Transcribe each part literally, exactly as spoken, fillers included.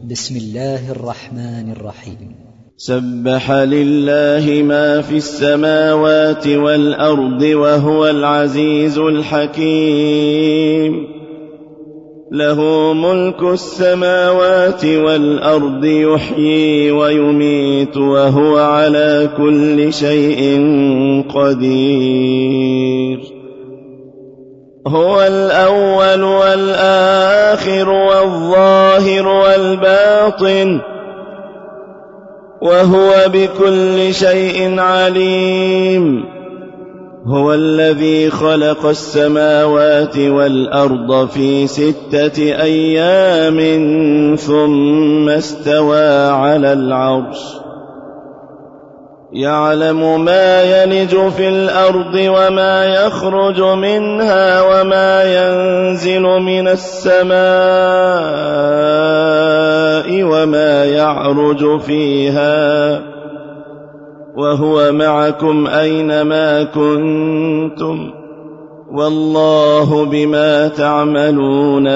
بسم الله الرحمن الرحيم. سبح لله ما في السماوات والأرض وهو العزيز الحكيم. له ملك السماوات والأرض يحيي ويميت وهو على كل شيء قدير. هو الأول والآخر والظاهر والباطن وهو بكل شيء عليم. هو الذي خلق السماوات والأرض في ستة أيام ثم استوى على العرش يعلم ما يلج في الأرض وما يخرج منها وما ينزل من السماء وما يعرج فيها وهو معكم أينما كنتم والله بما تعملون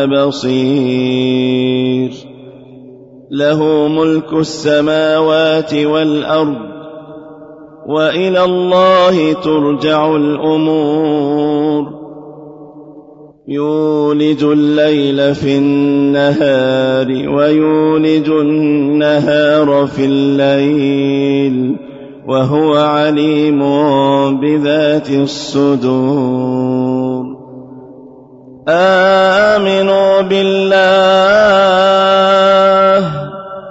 بصير. له ملك السماوات والأرض وإلى الله ترجع الأمور. يولج الليل في النهار ويولج النهار في الليل وهو عليم بذات الصدور. آمنوا بالله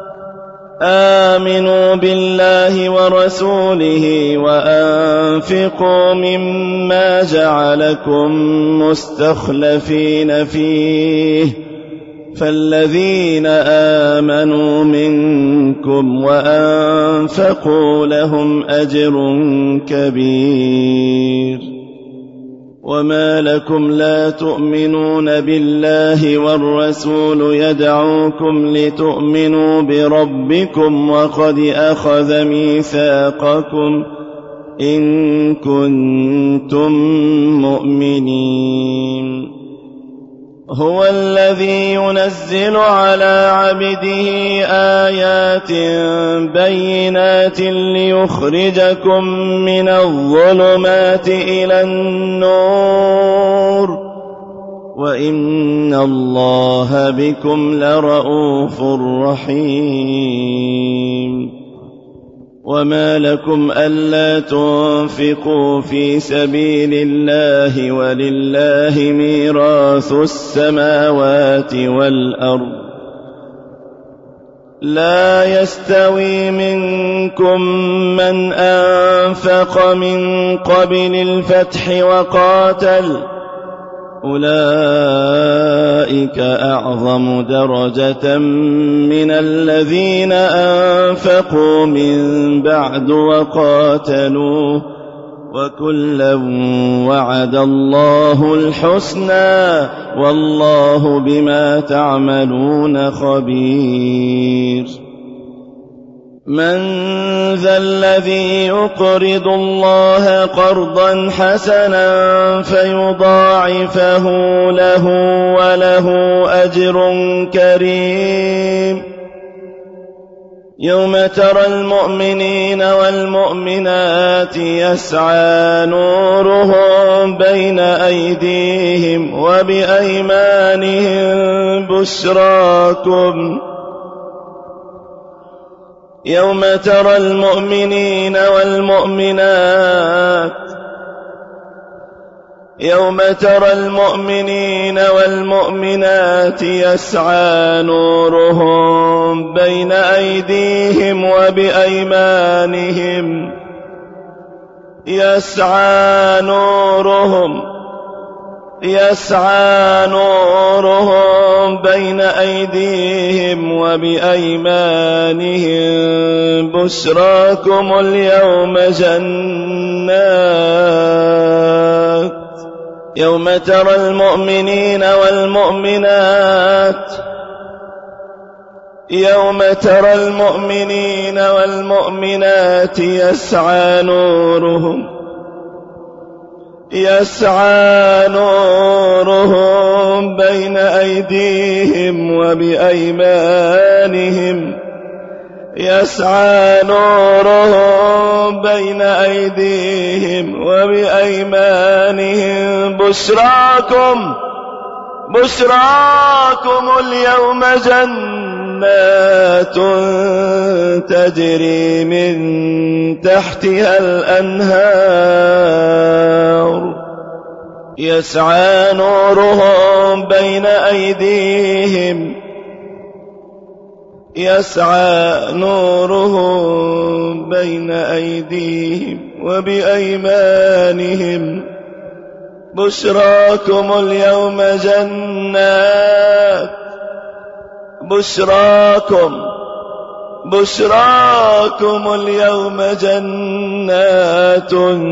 آمنوا بالله ورسوله وأنفقوا مما جعلكم مستخلفين فيه فالذين آمنوا منكم وأنفقوا لهم أجر كبير. وما لكم لا تؤمنون بالله والرسول يدعوكم لتؤمنوا بربكم وقد أخذ ميثاقكم إن كنتم مؤمنين. هو الذي ينزل على عبده آيات بينات ليخرجكم من الظلمات إلى النور وإن الله بكم لرءوف رحيم. وما لكم ألا تنفقوا في سبيل الله ولله ميراث السماوات والأرض. لا يستوي منكم من أنفق من قبل الفتح وقاتل أولئك أعظم درجة من الذين أنفقوا من بعد وقاتلوا وكلا وعد الله الحسنى والله بما تعملون خبير. من ذا الذي يقرض الله قرضا حسنا فيضاعفه له وله أجر كريم. يوم ترى المؤمنين والمؤمنات يسعى نورهم بين أيديهم وبأيمانهم بشراكم يوم ترى المؤمنين والمؤمنات يوم ترى المؤمنين والمؤمنات يسعى نورهم بين أيديهم وبأيمانهم يسعى نورهم يسعى نورهم بين أيديهم وبأيمانهم بشراكم اليوم جنات يوم ترى المؤمنين والمؤمنات يوم ترى المؤمنين والمؤمنات يسعى نورهم يسعى نورهم بين أيديهم وبأيمانهم يسعى نورهم بين أيديهم وبأيمانهم بشراكم بشراكم اليوم جنات تجري من تحتها الأنهار يسعى نورهم بين أيديهم يسعى نورهم بين أيديهم وبأيمانهم بشراكم اليوم جنات بشراكم بشراكم اليوم جنات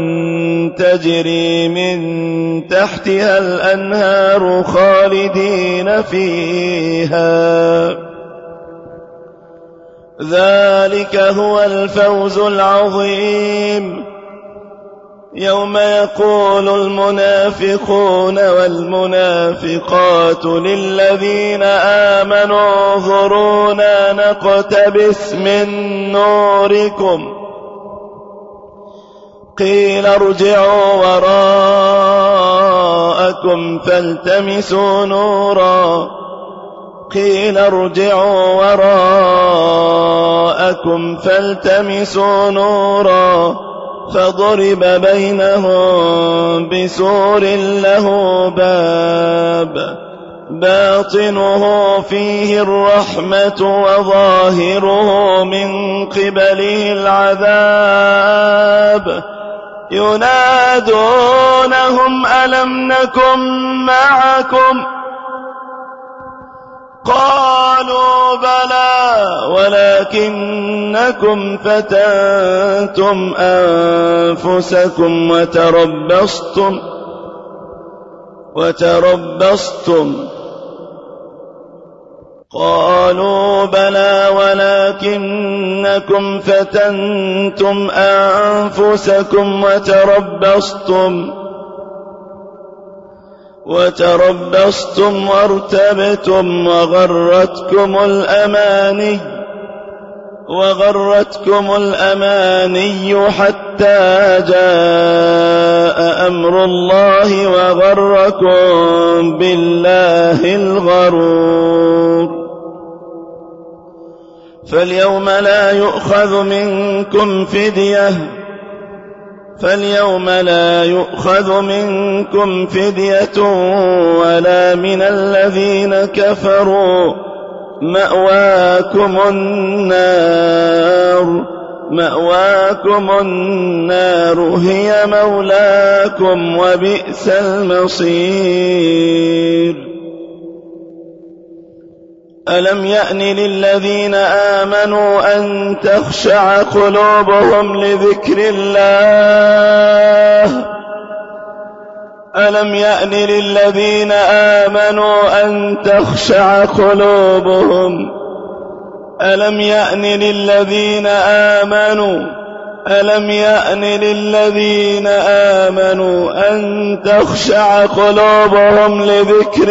تجري من تحتها الأنهار خالدين فيها ذلك هو الفوز العظيم يوم يقول المنافقون والمنافقات للذين آمنوا انظرونا نقتبس من نوركم قيل ارجعوا وراءكم فالتمسوا نورا قيل ارجعوا وراءكم فالتمسوا نورا فضرب بينهم بسور له باب باطنه فيه الرحمة وظاهره من قبله العذاب ينادونهم ألم نكن معكم قالوا بلى ولكنكم فتنتم أنفسكم وتربصتم وتربصتم قالوا بلى ولكنكم فتنتم أنفسكم وتربصتم وتربصتم وارتبتم وغرتكم الأماني وغرتكم الأماني حتى جاء أمر الله وغركم بالله الغرور فاليوم لا يؤخذ منكم فدية فاليوم لا يؤخذ منكم فدية ولا من الذين كفروا مأواكم النار مأواكم النار هي مولاكم وبئس المصير ألم يأن للذين آمنوا أن تخشع قلوبهم لذكر الله ألم يأن للذين آمنوا أن تخشع قلوبهم ألم يأن للذين آمنوا ألم يأن للذين آمنوا أن تخشع قلوبهم لذكر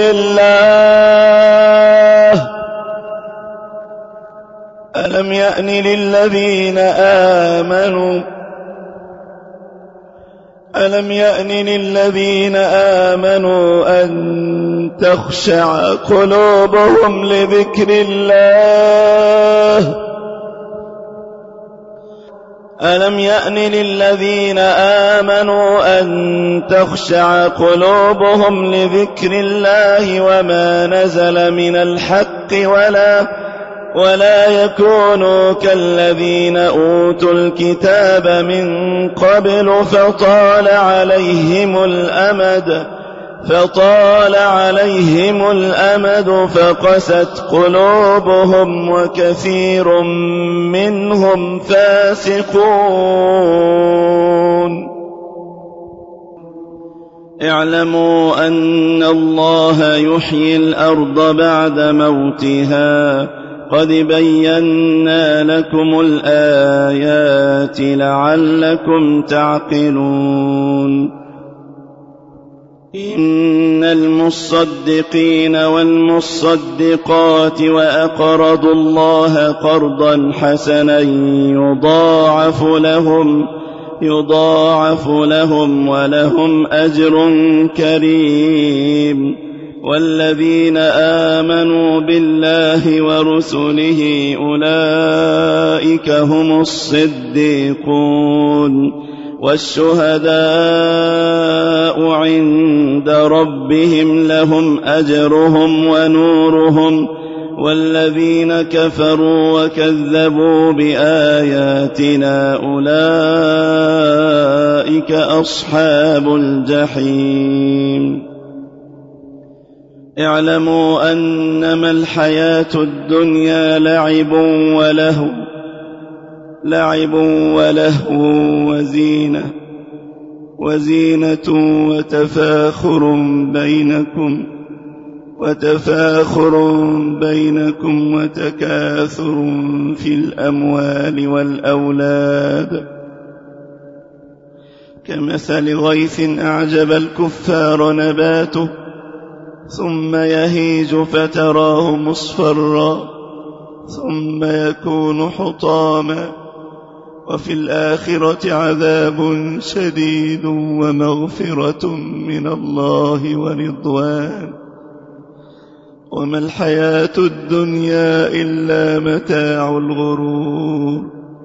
الله ألم يأن للذين آمنوا ألم يأن للذين آمنوا أن تخشع قلوبهم لذكر الله ألم يأن للذين آمنوا أن تخشع قلوبهم لذكر الله وما نزل من الحق ولا ولا يكونوا كالذين أوتوا الكتاب من قبل فطال عليهم الأمد فطال عليهم الأمد فقست قلوبهم وكثير منهم فاسقون اعلموا أن الله يحيي الأرض بعد موتها قد بينا لكم الآيات لعلكم تعقلون إن المصدقين والمصدقات وأقرضوا الله قرضا حسنا يضاعف لهم يضاعف لهم ولهم أجر كريم والذين آمنوا بالله ورسله أولئك هم الصديقون والشهداء عند ربهم لهم أجرهم ونورهم والذين كفروا وكذبوا بآياتنا أولئك أصحاب الجحيم اعلموا أنما الحياة الدنيا لعب ولهو لعب ولهو وزينة وزينة وتفاخر بينكم وتفاخر بينكم وتكاثر في الأموال والأولاد كمثل غيث أعجب الكفار نباته ثم يهيج فتراه مصفرا ثم يكون حطاما وفي الآخرة عذاب شديد ومغفرة من الله ورضوان وما الحياة الدنيا إلا متاع الغرور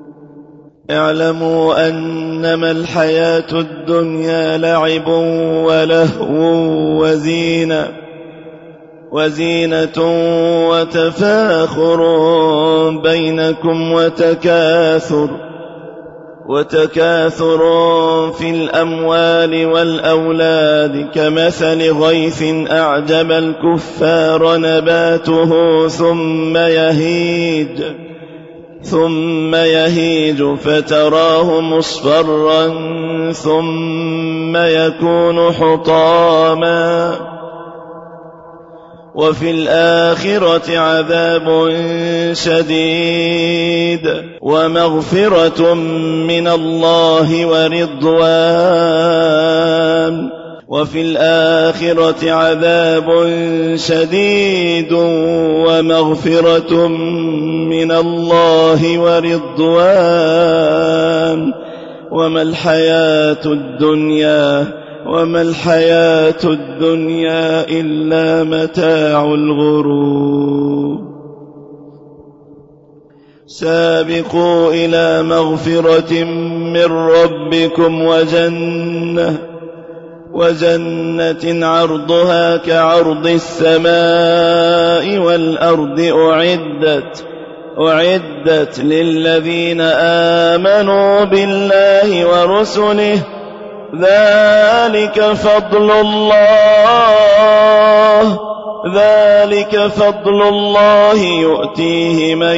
اعلموا أنما الحياة الدنيا لعب ولهو وزينة وزينة وتفاخر بينكم وتكاثر وتكاثر في الأموال والأولاد كمثل غيث أعجب الكفار نباته ثم يهيج ثم يهيج فتراه مصفرا ثم يكون حطاما وفي الآخرة عذاب شديد ومغفرة من الله ورضوان وفي الآخرة عذاب شديد ومغفرة من الله ورضوان وما الحياة الدنيا وما الحياة الدنيا إلا متاع الغرور سابقوا إلى مغفرة من ربكم وجنة وجنة عرضها كعرض السماء والأرض أعدت أعدت للذين آمنوا بالله ورسله ذلك فضل الله ذلك فضل الله يؤتيه من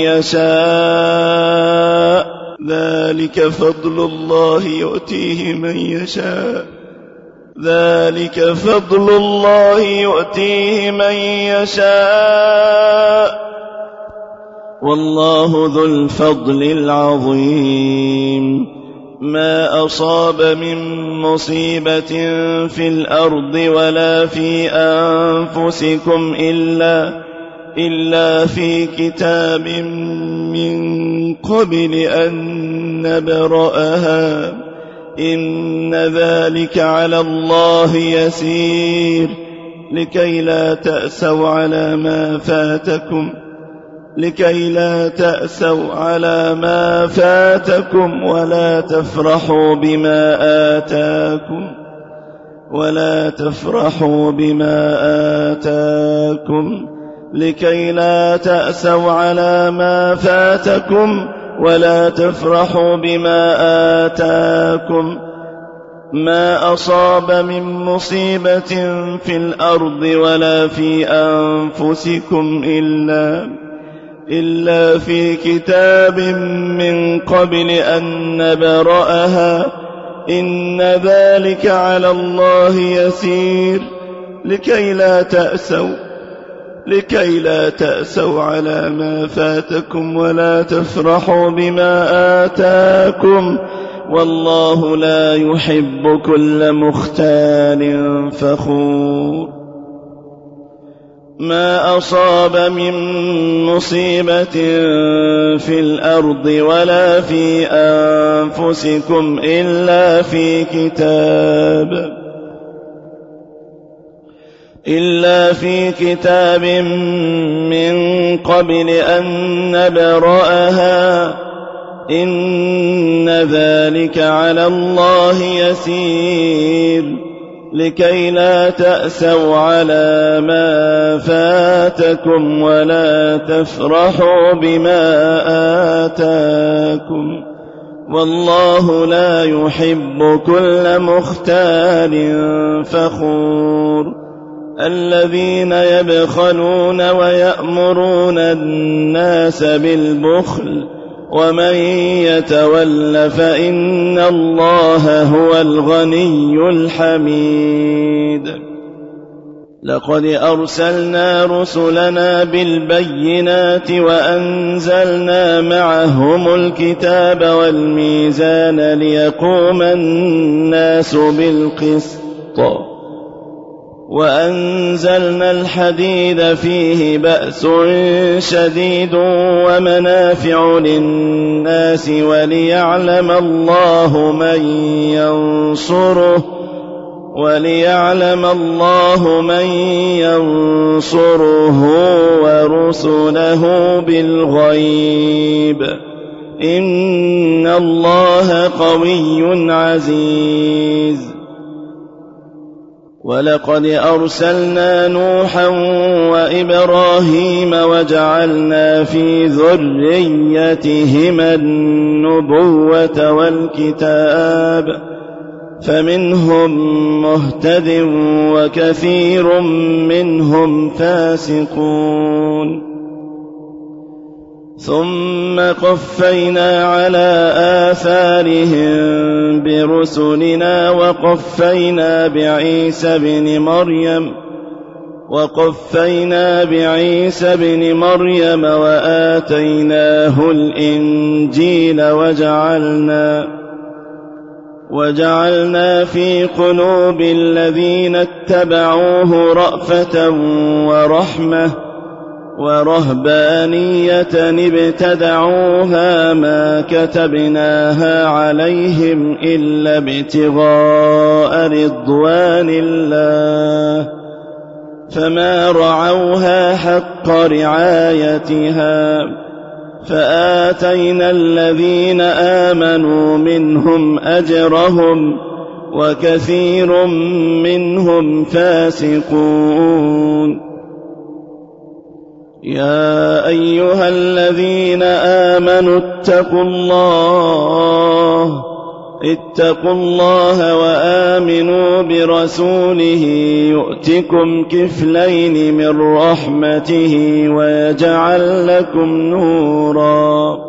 يشاء ذلك فضل الله يؤتيه من يشاء ذلك فضل الله يؤتيه من يشاء والله ذو الفضل العظيم ما أصاب من مصيبة في الأرض ولا في أنفسكم إلا إلا في كتاب من قبل أن نبرأها إن ذلك على الله يسير لكي لا تأسوا على ما فاتكم لكي لا تأسوا على ما فاتكم ولا تفرحوا بما آتاكم ولا تفرحوا بما آتاكم لكي لا تأسوا على ما فاتكم ولا تفرحوا بما آتاكم ما أصاب من مصيبة في الأرض ولا في أنفسكم إلا إلا في كتاب من قبل أن نبرأها إن ذلك على الله يسير لكي لا تأسوا لكي لا تأسوا على ما فاتكم ولا تفرحوا بما آتاكم والله لا يحب كل مختال فخور. ما أصاب من مصيبة في الأرض ولا في أنفسكم إلا في كتاب إلا في كتاب من قبل أن نبرأها إن ذلك على الله يسير لكي لا تأسوا على ما فاتكم ولا تفرحوا بما آتاكم والله لا يحب كل مختال فخور. الذين يبخلون ويأمرون الناس بالبخل ومن يتول فإن الله هو الغني الحميد. لقد أرسلنا رسلنا بالبينات وأنزلنا معهم الكتاب والميزان ليقوم الناس بالقسط وأنزلنا الحديد فيه بأس شديد ومنافع للناس وليعلم الله من ينصره وليعلم الله من ينصره ورسله بالغيب إن الله قوي عزيز. ولقد أرسلنا نوحا وإبراهيم وجعلنا في ذريتهما النبوة والكتاب فمنهم مهتد وكثير منهم فاسقون. ثم قفينا على آثارهم برسلنا وقفينا بعيسى بن مريم وقفينا بعيسى بن مريم وآتيناه الإنجيل وجعلنا وجعلنا في قلوب الذين اتبعوه رأفة ورحمة ورهبانية ابتدعوها ما كتبناها عليهم إلا ابتغاء رضوان الله فما رعوها حق رعايتها فآتينا الذين آمنوا منهم أجرهم وكثير منهم فاسقون. يا أيها الذين آمنوا اتقوا الله اتقوا الله وآمنوا برسوله يؤتكم كفلين من رحمته ويجعل لكم نورا.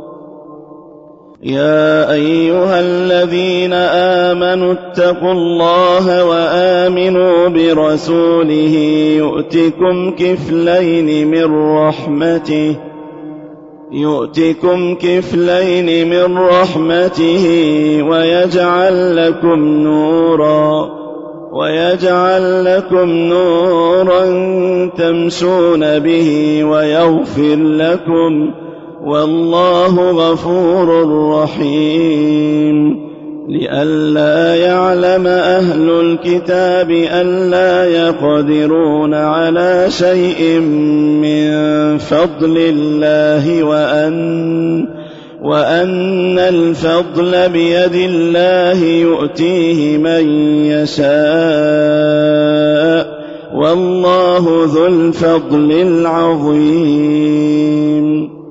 يا أيها الذين آمنوا اتقوا الله وآمنوا برسوله يؤتكم كفلين من رحمته يؤتكم كفلين من رحمته ويجعل لكم نورا ويجعل لكم نورا تمشون به ويغفر لكم والله غفور رحيم. لئلا يعلم أهل الكتاب ألا يقدرون على شيء من فضل الله وأن وأن الفضل بيد الله يؤتيه من يشاء والله ذو الفضل العظيم.